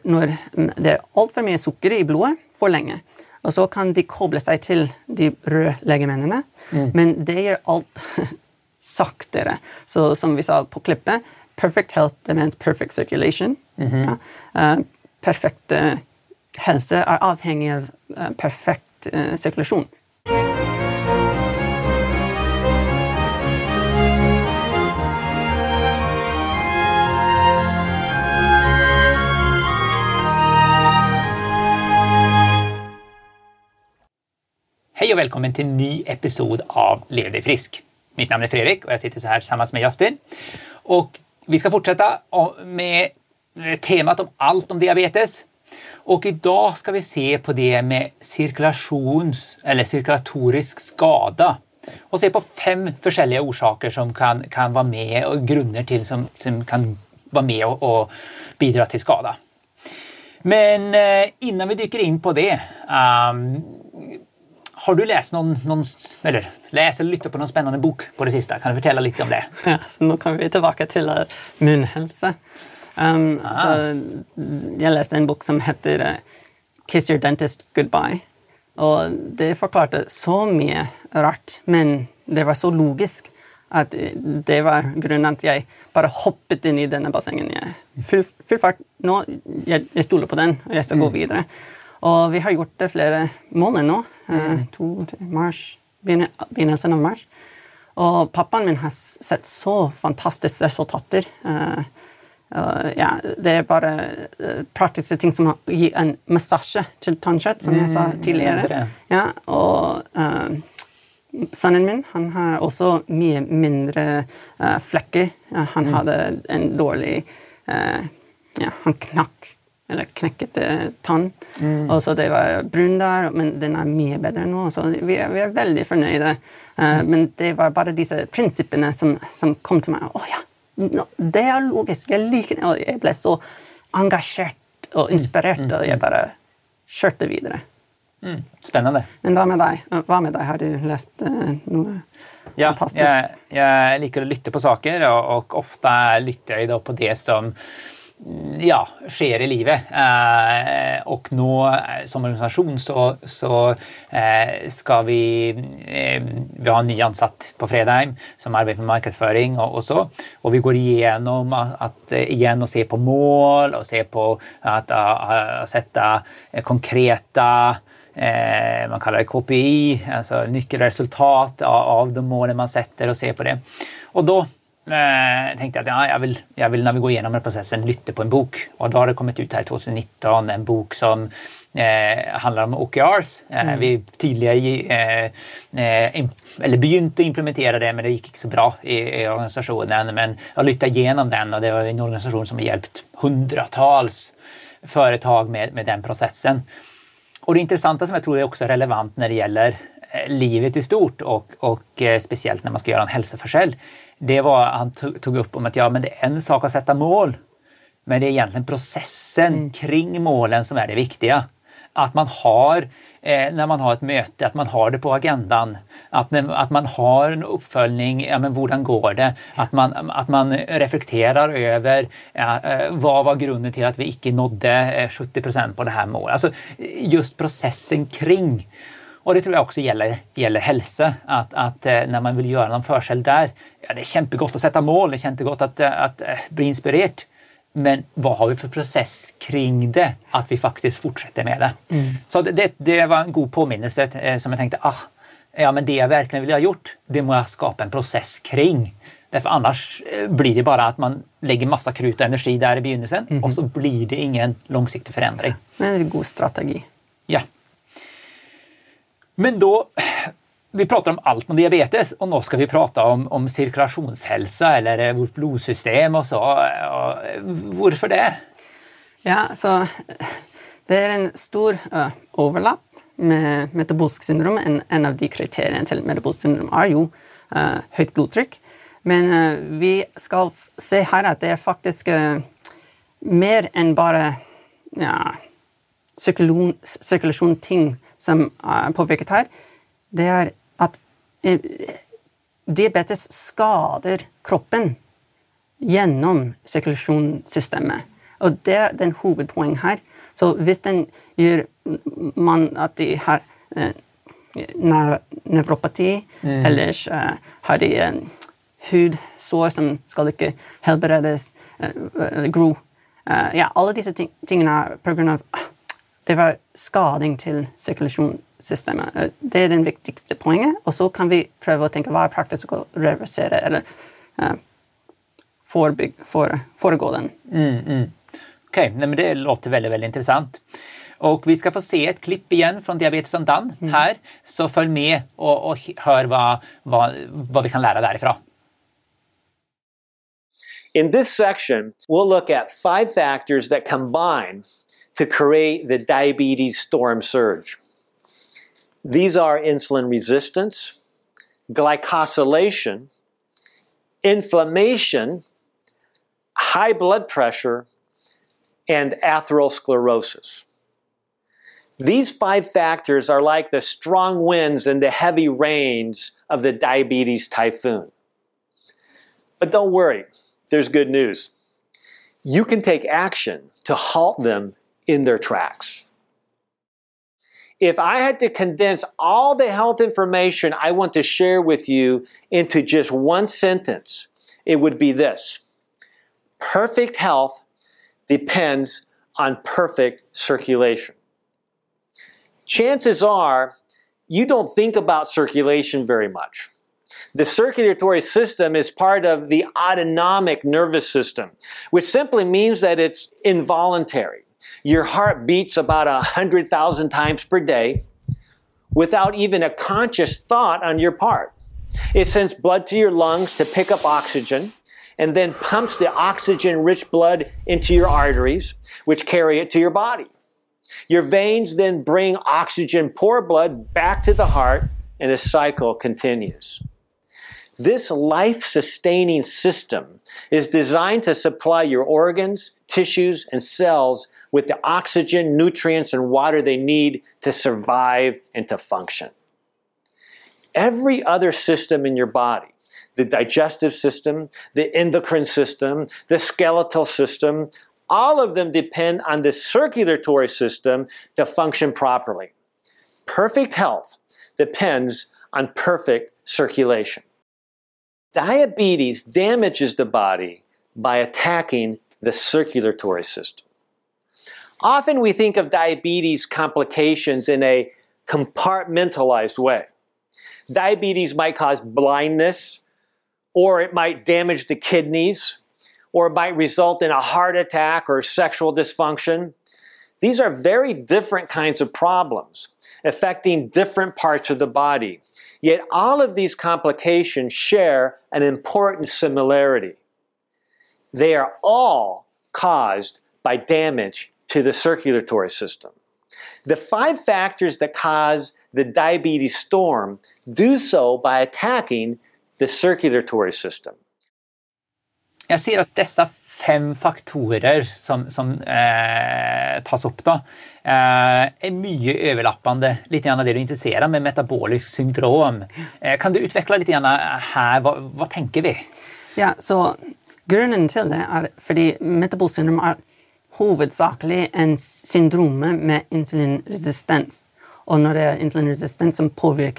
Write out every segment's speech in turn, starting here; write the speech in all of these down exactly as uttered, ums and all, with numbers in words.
når det er alt for mye sukker i blodet for lenge. Og så kan de koble seg til de røde legemennene, mm. men det gjør alt saktere. Så som vi sa på klippet, perfect health demands perfect circulation. Mm-hmm. Ja. Uh, perfekt uh, helse er avhengig av uh, perfekt uh, sirkulasjon. Hej och välkommen till en ny episod av Lev dig frisk. Mitt namn är Fredrik och jag sitter så här tillsammans med Justin. Och vi ska fortsätta med temat om allt om diabetes. Och idag ska vi se på det med cirkulations- eller cirkulatorisk skada. Och se på fem forskjellige orsaker som kan, kan vara med och grunder till som, som kan vara med och, och bidra till skada. Men eh, innan vi dyker in på det... Um, Har du läst någon, någon eller läst eller lyttat på någon spännande bok på det sista? Kan du fortelle litt om det? Ja, så nå kan vi tilbake til uh, munnhelse. Um, så jeg leste en bok som heter uh, Kiss Your Dentist Goodbye. Og det forklarte så mye rart, men det var så logisk at det var grunnen at jeg bare hoppet inn i denne bassengen. Full, full fart. Nå, jeg, jeg stoler på den, og jeg skal mm. gå videre. Og vi har gjort det flere måneder nå, mm. to, mars, begynnelsen av mars. Og pappaen min har sett så fantastiske resultater. Uh, uh, ja, det er bare uh, praktiske ting som å gi en massasje til tannkjøtt, som jeg sa tidligere. Ja, og uh, sønnen min, han har også mye mindre uh, flekker. Uh, han mm. hadde en dårlig, uh, ja, han knakk. Eller knekket tann. Mm. Og så det var brun der, men den er mye bedre nå. Så vi er, vi er veldig fornøyde. Uh, mm. Men det var bare disse prinsippene som, som kom til meg. Åh ja, no, det er logisk. Jeg liker det. Og jeg ble så engasjert og inspirert, mm. og jeg bare kjørte videre. Mm. Spennende. Men hva med deg? Hva med deg? Har du lest uh, noe ja, fantastisk? Jeg, jeg liker å lytte på saker, og, og ofte lytter jeg da på det som ja, sker i livet. Eh, och nå som organisation så, så eh, ska vi eh, vi har en ny ansatt på Fredheim som arbetar med marknadsföring och, och så. Och vi går igenom att, att igen och se på mål och se på att, att, att sätta konkreta eh, man kallar det K P I, alltså nyckelresultat av, av de målen man sätter och se på det. Och då Eh, tänkte att ja, jag vill jag vill när vi går igenom den processen lytte på en bok och då har det kommit ut här tjugonitton en bok som eh, handlar om O K Rs. Eh, mm. Vi tidigare eh, eh, eller begynte implementera det men det gick inte så bra i, i organisationen men jag lytte igenom den och det var en organisation som har hjälpt hundratals företag med med den processen. Och det intressanta som jag tror är också relevant när det gäller eh, livet i stort och och eh, speciellt när man ska göra en hälsoforskäll. Det var han tog upp om att ja men det är en sak att sätta mål men det är egentligen processen mm. kring målen som är det viktiga att man har eh, när man har ett möte att man har det på agendan att när, att man har en uppföljning ja men hvordan går det att man att man reflekterar över ja, vad var grunden till att vi inte nådde sjuttio procent på det här målet alltså just processen kring. Och det tror jag också gäller gäller hälsa att att när man vill göra någon förskäll där ja det är kämpegott att sätta mål det är jättegott att att bli inspirerad men vad har vi för process kring det att vi faktiskt fortsätter med det. Mm. Så det det var en god påminnelse som jag tänkte ah ja men det jag verkligen vill ha gjort det måste jag skapa en process kring. Därför annars blir det bara att man lägger massa krut och energi där i begynnelsen mm. och så blir det ingen långsiktig förändring. Men det är en god strategi. Ja. Men då, vi pratar om allt med diabetes och nu ska vi prata om, om cirkulationshälsa eller vårt blodsystem och så. Och varför det? Ja, så det är en stor uh, overlapp med metabolsk syndrom. En, en av de kriterierna till metabolsk syndrom är ju uh, högt blodtryck. Men uh, vi ska se här att det är faktiskt uh, mer än bara ja, cirkulation, cirkulation ting som uh, påverkar här. Det är att uh, diabetes skadar kroppen genom cirkulationssystemet. Og det er den hovedpoeng her. Så hvis den gjør man at de har eh, nevropati, mm. ellers eh, har de en hudsår som skal ikke helbredes, eh, gro. Eh, ja, alle disse ting, tingene er på grunn av det var skading til sirkulasjonssystemet. Eh, Det er den viktigste poenget, og så kan vi prøve å tenke hva er praktisk å reversere, eller eh, forebygge, for, foregå den. Mm, mm. Okej, okay, men det låter väldigt, väldigt intressant. Och vi ska få se ett klipp igen från Diabetes Undone mm. här. Så följ med och, och hör vad, vad, vad vi kan lära därifrån. In this section, we'll look at five factors that combine to create the diabetes storm surge. These are insulin resistance, glycosylation, inflammation, high blood pressure, and atherosclerosis. These five factors are like the strong winds and the heavy rains of the diabetes typhoon. But don't worry, there's good news. You can take action to halt them in their tracks. If I had to condense all the health information I want to share with you into just one sentence, it would be this: perfect health depends on perfect circulation. Chances are you don't think about circulation very much. The circulatory system is part of the autonomic nervous system, which simply means that it's involuntary. Your heart beats about one hundred thousand times per day without even a conscious thought on your part. It sends blood to your lungs to pick up oxygen, and then pumps the oxygen-rich blood into your arteries, which carry it to your body. Your veins then bring oxygen-poor blood back to the heart, and the cycle continues. This life-sustaining system is designed to supply your organs, tissues, and cells with the oxygen, nutrients, and water they need to survive and to function. Every other system in your body, the digestive system, the endocrine system, the skeletal system, all of them depend on the circulatory system to function properly. Perfect health depends on perfect circulation. Diabetes damages the body by attacking the circulatory system. Often we think of diabetes complications in a compartmentalized way. Diabetes might cause blindness, or it might damage the kidneys, or it might result in a heart attack or sexual dysfunction. These are very different kinds of problems, affecting different parts of the body. Yet all of these complications share an important similarity. They are all caused by damage to the circulatory system. The five factors that cause the diabetes storm do so by attacking the circulatory system. Jag ser att dessa fem faktorer som, som eh, tas upp då, eh, är mycket överlappande, lite grann det du är intresserad med metabolisk syndrom. Eh, kan du utveckla lite grann här, vad, vad tänker vi? Ja, så grunden till det är fordi metabolisk syndrom är hovedsakelig en syndrom med insulinresistens. Og når det er insulinresistens som påvirker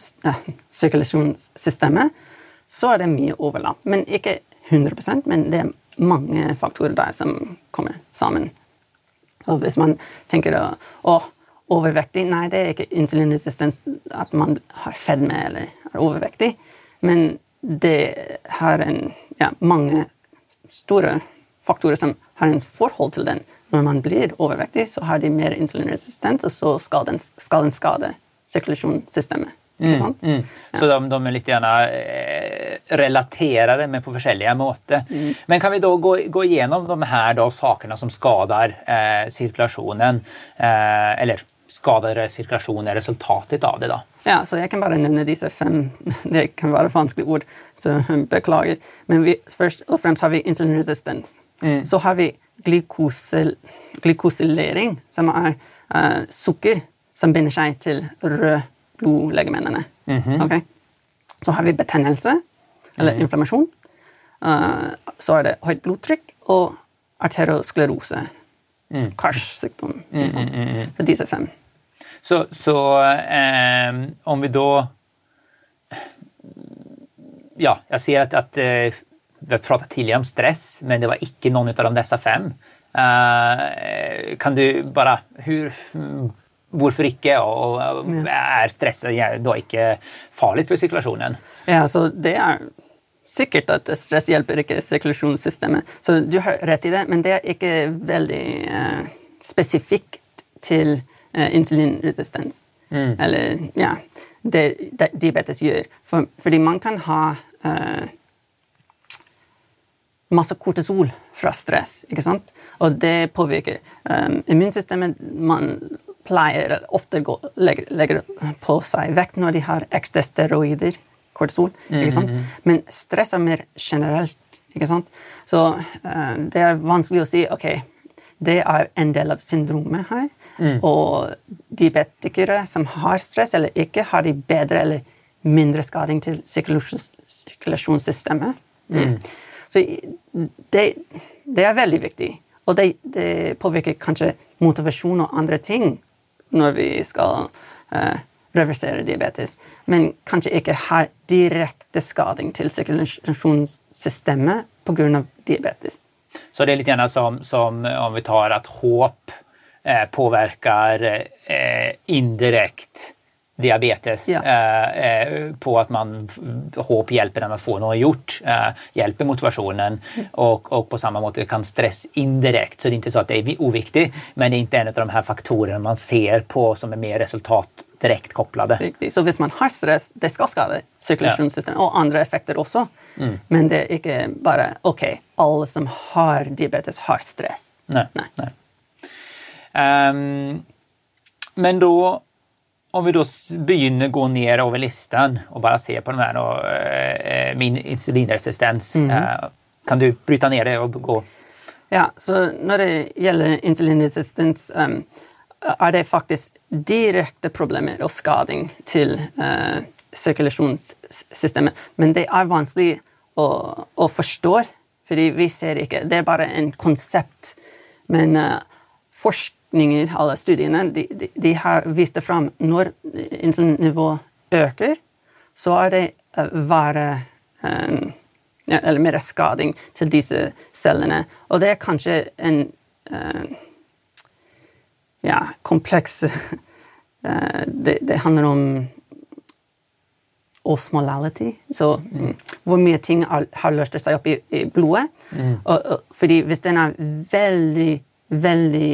immunsirkulasjonssystemet, så er det mye overlapp. Men ikke hundre prosent, men det er mange faktorer der som kommer sammen. Så hvis man tenker å, å overvektig, nei, det er ikke insulinresistens at man har fedme eller er overvektig, men det har en, ja, mange store faktorer som har en forhold til den. Når man blir overvektig, så har de mer insulinresistens, og så skal den, skal den skade sirkulasjonssystemet. Ikke sant? Mm, mm. Ja. Så de, de är lite gärna eh, relaterade med på forskjellige måter. Mm. Men kan vi då gå, gå igenom de här då sakerna som skadar eh, cirkulationen, eh, eller skadar cirkulationen är resultatet av det då? Ja, så jag kan bara nämna dessa fem, det kan vara vanskliga ord, så beklager. Men vi, först och främst har vi insulinresistens. Mm. Så har vi glykosyl, glykosylering, som är uh, socker som binder sig till rödblodlegementene. Mm-hmm. Okay? Så har vi betennelse, eller mm. inflammation. Uh, så är det högt blodtryck och arteriosklerose, mm. karssykdom. Mm, mm, mm, mm. Så disse fem. Så, så eh, om vi da... Ja, jeg ser at, at eh, vi har pratet tidligere om stress, men det var ikke noen av disse fem. Uh, kan du bare... Hur, hvorfor ikke? Og, og er stress da ikke farlig for sirkulasjonen? Ja, så det er sikkert at stress hjelper ikke sirkulasjonssystemet. Så du har rett i det, men det er ikke veldig uh, spesifikt til uh, insulinresistens. Mm. Eller, ja, det, det diabetes gjør. For, fordi man kan ha uh, masse kortisol fra stress, ikke sant? Og det påvirker um, immunsystemet. Man pleier ofte å legge, legge på seg vekt når de har ekstra steroider, kortisol, ikke sant? Mm-hmm. Men stress er mer generelt, ikke sant? Så uh, det er vanskelig å si, ok, det er en del av syndromet her, mm. og diabetikere som har stress eller ikke, har de bedre eller mindre skading til sirkulasjons, sirkulasjonssystemet. Mm. Så det, det er veldig viktig, og det, det påvirker kanskje motivasjon og andre ting når vi skal uh, reversere diabetes, men kanskje ikke ha direkte skading til sirkulasjonssystemet på grunn av diabetes. Så det er litt gjerne som, som om vi tar at håp eh, påverkar eh, indirekt diabetes ja. eh, på at man håp hjelper den att få noe gjort, eh, hjelper motivationen och, och på samma måte kan stress indirekt, så det är inte så att det är oviktigt, men det är inte en av de här faktorerna man ser på som är mer resultat direkt kopplade. Riktigt. Så hvis man har stress, det skal skade sirkulasjonssystemet, ja. Og andre effekter også, mm. men det er ikke bare, ok, alle som har diabetes har stress. Nei, nei. nei. Um, men då om vi då begynner gå ner over listan och bara se på den här då, eh, min insulinresistens, mm. eh, kan du bryta ner det och gå? Ja, så når det gjelder insulinresistens, um, er det faktisk direkte problemer og skading til uh, sirkulasjonssystemet. Men det er vanskelig å, å forstå, fordi vi ser ikke, det er bare en konsept. Men uh, forskninger, alle studiene, de, de, de har vist det frem. Når insulinnivået øker, så er det uh, bare um, ja, eller mer skading til disse cellene. Og det er kanskje en uh, ja, kompleks uh, det, det handler om osmolality, så mm. hvor mye ting har, har løst seg opp i, i blodet. Mm. Og, og, fordi hvis den er veldig, veldig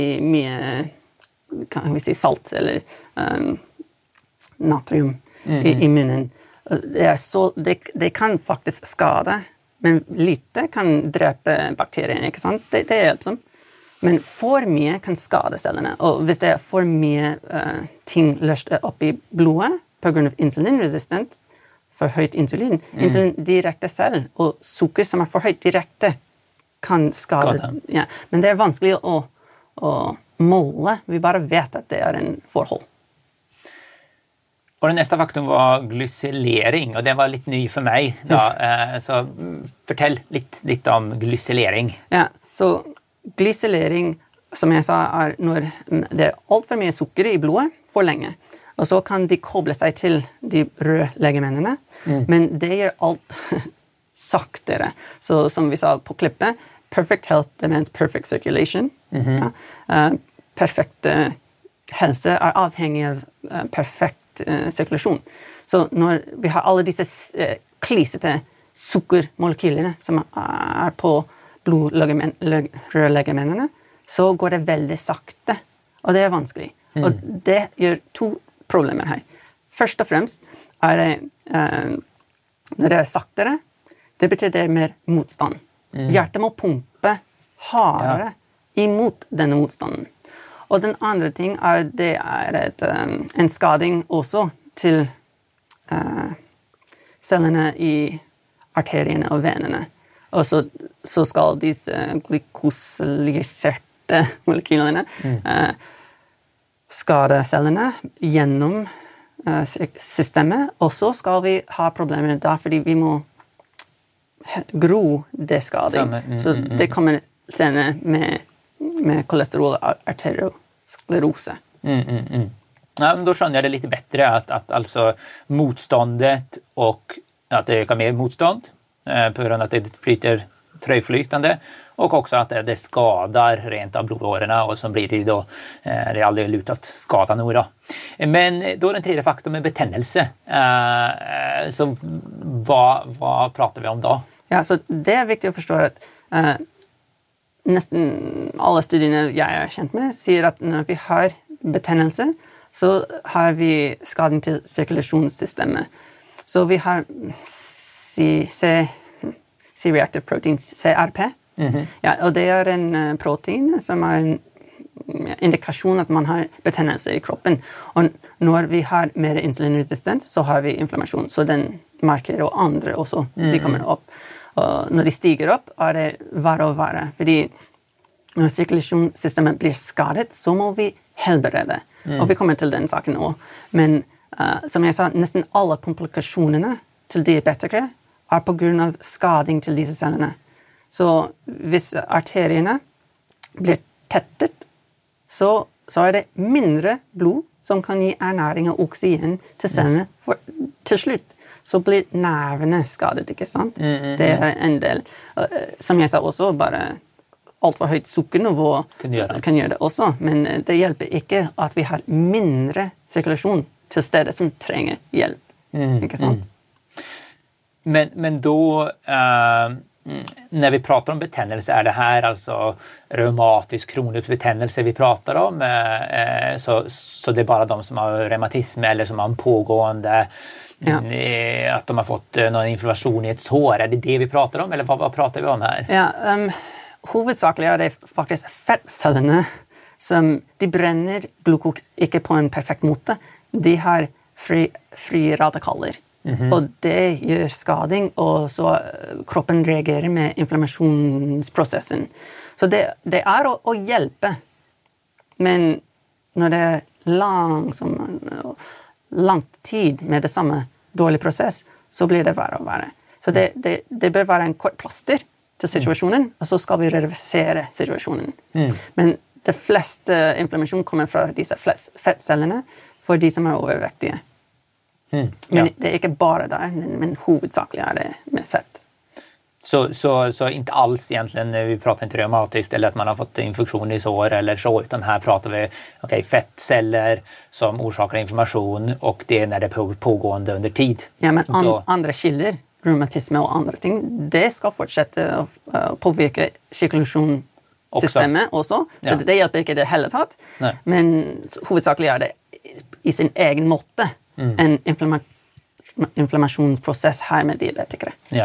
mye kan vi si salt eller um, natrium mm. i, i munnen, det, er så, det, det kan faktisk skade, men lite kan drepe bakteriene, ikke sant? Det, det er hjelpsomt. Men for mye kan skade cellene, og hvis det er for mye uh, ting løst opp i blodet på grunn av insulinresistens, for høyt insulin, mm. insulin direkte selv, og sukker som er for høyt direkte, kan skade. Ja. Men det er vanskelig å, å måle, vi bare vet at det er en forhold. Och den nästa faktum var glycylering, och det var lite ny för mig då. Ja. Så fortell lite, lite om glycylering. Ja, så glycylering, som jeg sa, er når det er alt for mye sukker i blodet for lenge. Og så kan de koble seg til de røde legemennene, mm. men det gjør alt saktere. Så som vi sa på klippet, perfect health demands perfect circulation. Mm-hmm. Ja. Uh, perfekt uh, helse er avhengig av uh, perfekt sirkulasjon. Så når vi har alle disse eh, klisete sukkermolekylene som er på blodrørlegemennene, så går det veldig sakte, og det er vanskelig. Mm. Og det gjør to problemer her. Først og fremst er det, eh, når det er saktere, det betyr det er mer motstand. Mm. Hjertet må pumpe hardere ja. imot denne motstanden. Og den andre ting er det er et, um, en skading også til uh, cellene i arteriene og venene. Og så, så skal disse glykosylyserte molekylene mm. uh, skade cellene gjennom uh, systemet, og så skal vi ha problemer da, fordi vi må gro det skading. Mm, mm, så det kommer senere med, med kolesterol og arteriosklerose. Mm, mm, mm. Ja, men då skönjer jag det lite bättre att, att alltså motståndet och att det ökar mer motstånd eh, på grund av att det flyter tröjflytande och också att det, det skadar rent av blodårerna och så blir det ju då eh, det är aldrig lutat skada nog då. Men då den tredje faktorn med betennelse eh, så vad, vad pratar vi om då? Ja, så det er viktig å forstå at eh, nesten alle studiene jeg er kjent med sier at når vi har betennelse, så har vi skaden til sirkulasjonssystemet. Så vi har C, C, C-reactive protein, C R P. Mm-hmm. Ja, og det er en uh, protein som er en indikasjon at man har betennelse i kroppen. Og når vi har mer insulinresistent, så har vi inflammasjon. Så den markerer og andre også, mm-hmm. de kommer opp. Og når de stiger opp, er det verre og verre. Fordi når sirkulasjonssystemet blir skadet, så må vi helbrede. Mm. Og vi kommer til den saken nå. Men uh, som jeg sa, nesten alle komplikasjonene til diabetikere er på grunn av skading til disse cellene. Så hvis arteriene blir tettet, så, så er det mindre blod som kan gi ernæring og oksygen til cellene for, til slutt. Så blir nervene skadet, ikke sant? Mm, mm, mm. Det er en del. Uh, som jeg sa også, bare alt for høyt sukkernivå kan gjøre, kan gjøre det også, men det hjelper ikke at vi har mindre sirkulasjon til steder som trenger hjelp. Mm, ikke sant? Mm. Men, men då, uh, när vi pratar om betennelse, är det här alltså reumatisk kronisk betennelse vi pratar om? Uh, så, så det är bara de som har reumatism eller som har en pågående, ja. uh, att de har fått uh, någon inflammation i ett sår. Är det det vi pratar om, eller vad, vad pratar vi om här? Ja, um, hovedsakelig er det faktisk fettcellene som de brenner glukos ikke på en perfekt måte. De har fri, fri radikaler. Mm-hmm. Og det gjør skading, og så kroppen reagerer med inflammasjonsprosessen. Så det, det er å, å hjelpe. Men når det er lang, som, lang tid med det samme dårlig prosess, så blir det verre og verre. Så det, det, det bør være en kort plaster til situasjonen, og så skal vi reversere situasjonen. Mm. Men det fleste inflammasjon kommer fra disse fettcellene for de som er overvektige. Mm. Ja. Men det er ikke bare der, men, men hovedsakelig er det med fett. Så, så, så inte alls egentligen, vi pratar inte reumatiskt eller att man har fått infektion i sår eller så, utan här pratar vi okay, fettceller som orsakar inflammation och det är när det är pågående under tid. Ja, men an, då... andra kilder, reumatisme og andre ting, det skal fortsette å uh, påvirke sirkulasjonssystemet også, også. Så ja. det hjelper ikke det hele tatt. Nei. Men hovedsakelig er det i sin egen måte mm. en inflamma inflammationsprocess här med diabetikere. Ja.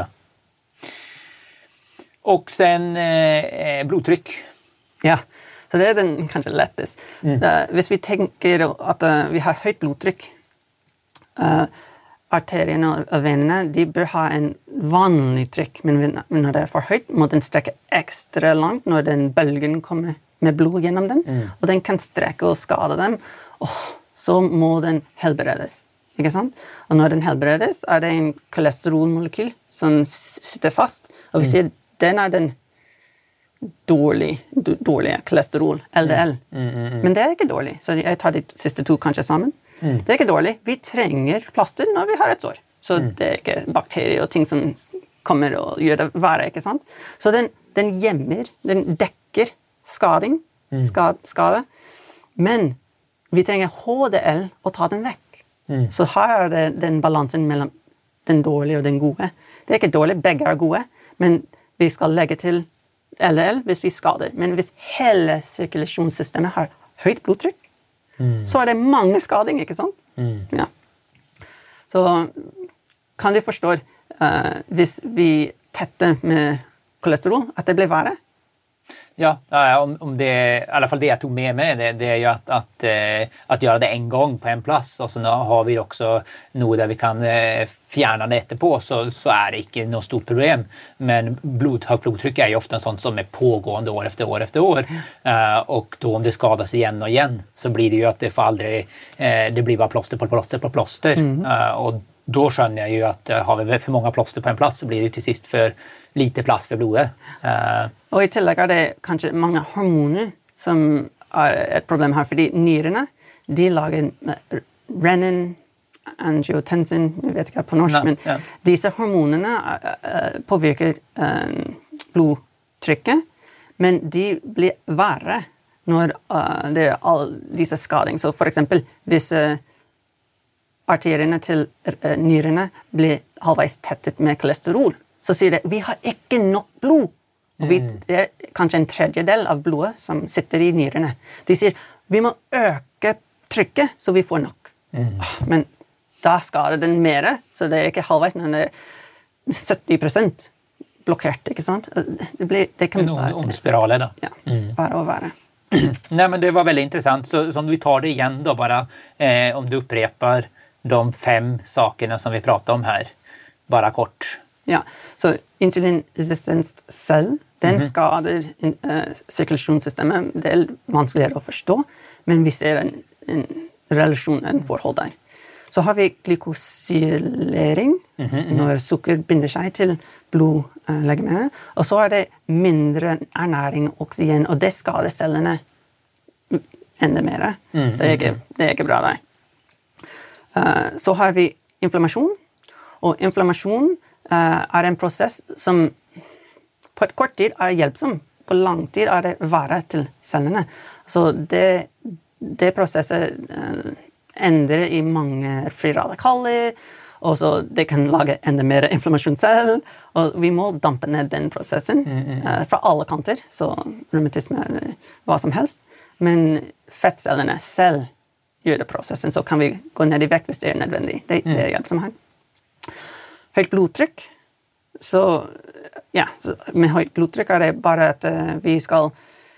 Och sen eh, blodtryck. Ja, så det är den kanske lättast. Mm. Uh, hvis vi tänker att uh, vi har högt blodtryck, uh, arterierna och venerna, de bör ha en vanlig tryck, men när det är för högt må den sträcka extra långt när den bölgen kommer med blod genom den, mm. och den kan sträcka och skada dem, och så må den helbredes. Ikke sant? Og når den helbredes, er det en kolesterolmolekyl som sitter fast, og vi sier den er den dårlige, dårlige kolesterol, L D L. Mm, mm, mm. Men det er ikke dårlig, så jeg tar de siste to kanskje sammen. Mm. Det er ikke dårlig. Vi trenger plaster når vi har et sår. Så mm. det er ikke bakterier og ting som kommer og gjør det verre, ikke sant? Så den, den gjemmer, den dekker skading, mm. skad, skade, men vi trenger H D L og ta den vekk. Mm. Så her er det den balansen mellom den dårlige og den gode. Det er ikke dårlig, begge er gode, men vi skal legge til L D L hvis vi skader. Men hvis hele sirkulasjonssystemet har høyt blodtrykk, mm. så er det mange skading, ikke sant? Mm. Ja. Så kan vi forstå, uh, hvis vi tetter med kolesterol, at det blir verre? Ja, om, om det, i alla fall det jag tog med mig, det, det är ju att, att, eh, att göra det en gång på en plats, och så nu har vi också något där vi kan eh, fjärna det etterpå, så, så är det inte något stort problem. Men blod, högt blodtryck är ju ofta en sånt som är pågående år efter år efter år, eh, och då om det skadas igen och igen så blir det ju att det får aldrig, eh, det blir bara plåster på plåster på plåster, mm. eh, och då skönjer jag ju att uh, har vi för många plåster på en plats så blir det till sist för lite plats för blodet. Uh, og i tillegg er det kanskje mange hormoner som er et problem her, fordi nyrene, de lager renin, angiotensin, jeg vet ikke på norsk, Nei, men ja. disse hormonene uh, påvirker uh, blodtrykket, men de blir verre når uh, det er all disse skading. Så for eksempel, hvis uh, arteriene til uh, nyrene blir halvveis tettet med kolesterol, så sier det, vi har ikke nok blod. Og vi, det er kanskje en tredjedel av blodet som sitter i nyrene. De sier, vi må øke trykket så vi får nok. Mm. Men da skader den mer, så det er ikke halvveis, men det er sytti prosent blokkert, ikke sant? Det, blir, det kan en være... ond spirale då. Ja, bare å være. Nej, men det var väldigt intressant. Så om vi tar det igen då bara, eh, om du upprepar de fem sakerna som vi pratade om här, bara kort. Ja, så insulinresistent cell, den mm-hmm. skader uh, sirkulasjonssystemet. Det er vanskeligere å forstå, men vi ser en, en relasjon, en forhold der. Så har vi glykosylering, mm-hmm. når sukker binder seg til blodlegemet, og så er det mindre ernæring og oksygen, og det skader cellene enda mer. Mm-hmm. Det, er ikke, det er ikke bra der. Uh, så har vi inflammasjon, og inflammasjon uh, er en prosess som på et kort tid er hjelpsom, på lang tid er det verre til cellene. Så det, det prosesset uh, endrer i mange fri radikaler, og så det kan lage enda mer inflammasjon selv, og vi må dampe ned den prosessen mm-hmm. uh, fra alle kanter, så rheumatisme eller hva som helst. Men fettcellene selv gjør det prosessen, så kan vi gå ned i vekt hvis det er nødvendig. Det, mm. det er hjelp som her. Høyt blodtrykk, så ja, så med høyt blodtrykk er det bare at uh, vi skal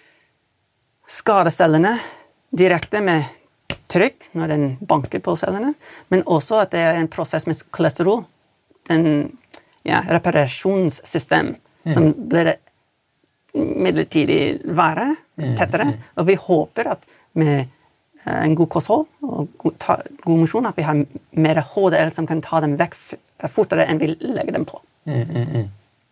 skade cellene direkte med trykk når den banker på cellene, men også at det er en prosess med kolesterol, en ja, reparasjonssystem, mm. som blir det midlertidig være, tettere, mm. og vi håper at med uh, en god kosthold og god, ta, god mosjon, at vi har mer H D L som kan ta dem vekk fortere enn vi legger dem på. Mm, mm, mm.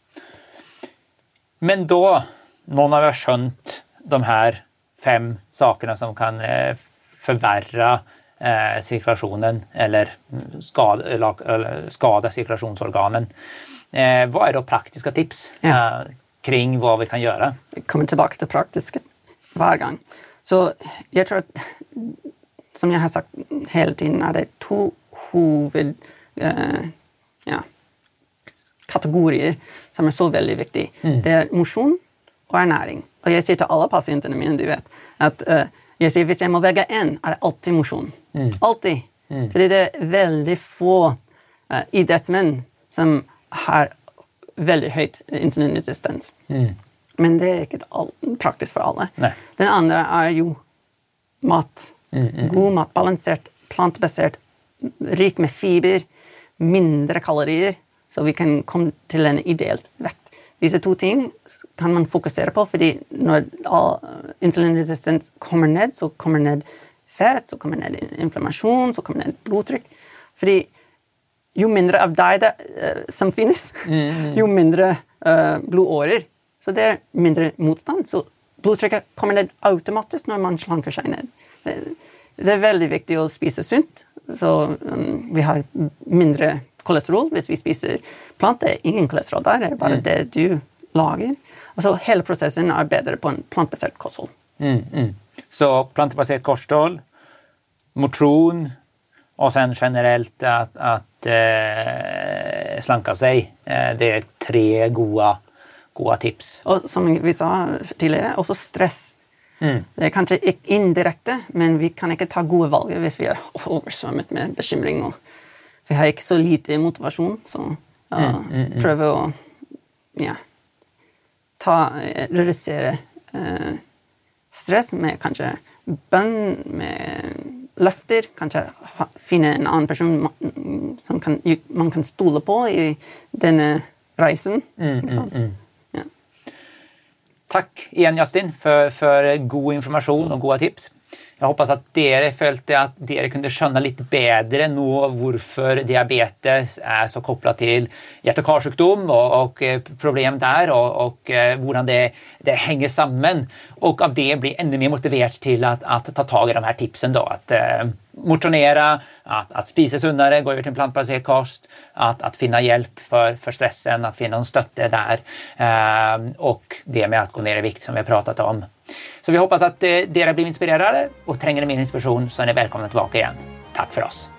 Men då, någon har skjønt de här fem sakerna som kan eh, förvärra eh, cirkulationen eller skada, eller skada cirkulationsorganen. Eh, vad är då praktiska tips ja. eh, kring vad vi kan göra? Vi kommer tillbaka till praktiska hver gang. Så jeg tror at, som jeg har sagt hele tiden, er det to hoved eh, ja, kategorier som er så veldig viktige. Mm. Det er mosjon og ernæring. Og jeg sier til alle pasientene mine, du vet, at uh, jeg sier, hvis jeg må velge en, er det alltid mosjon. Mm. Alltid. Mm. Fordi det er veldig få uh, idrettsmenn som har veldig høyt insulinresistens. Mm. Men det er ikke all, praktisk for alle. Nei. Den andre er jo mat. Mm, mm. God mat, balansert, plantebasert, rik med fiber, mindre kalorier, så vi kan komme til en ideelt vekt. Disse to ting kan man fokusere på, fordi når insulinresistens kommer ned, så kommer ned fett, så kommer ned inflammasjon, så kommer ned blodtrykk. Fordi jo mindre av deg det, uh, som finnes, mm. jo mindre uh, blodårer. Så det er mindre motstand, så blodtrykket kommer ned automatisk når man slanker seg ned. Det, det er veldig viktig å spise sunt, så um, vi har mindre kolesterol hvis vi spiser plant. Det er ingen kolesterol der, det er bare mm. det du lager. Og så hele prosessen er bedre på en plantbasert kosthold. Mm, mm. Så plantbasert kosthold, motion, och sen generellt att, att eh, slanka sig. Eh, det är tre goda, goda tips. Och som vi sa tidligere, også stress. Mm. Det er kanskje ikke indirekte, men vi kan ikke ta gode valg hvis vi er oversvømmet med bekymring, og vi har ikke så lite motivasjon, så ja, mm, mm, mm. prøve å ja, ta, redusere eh, stress med kanskje bønn, med løfter, kanskje ha, finne en annen person som kan, man kan stole på i denne reisen. Mm, mm, mm. Ja. Tack igen Justin för, för god information och goda tips. Jag hoppas att dere følte at dere kunde skjønne litt bedre nå hvorfor diabetes er så kopplat til hjert- og karsjukdom og, og problem der, og, og hvordan det, det henger sammen. Og av det blir enda mer motivert til at, at ta tag i de her tipsen då, att uh, motionera, att, att spisa sunnare, gå över till en plantbaserad kost, att, att finna hjälp för, för stressen, att finna en stötte där, uh, och det med att gå ner i vikt som vi har pratat om. Så vi hoppas att uh, dere blir inspirerade, och tränger ni mer inspiration så är ni välkomna tillbaka igen. Tack för oss!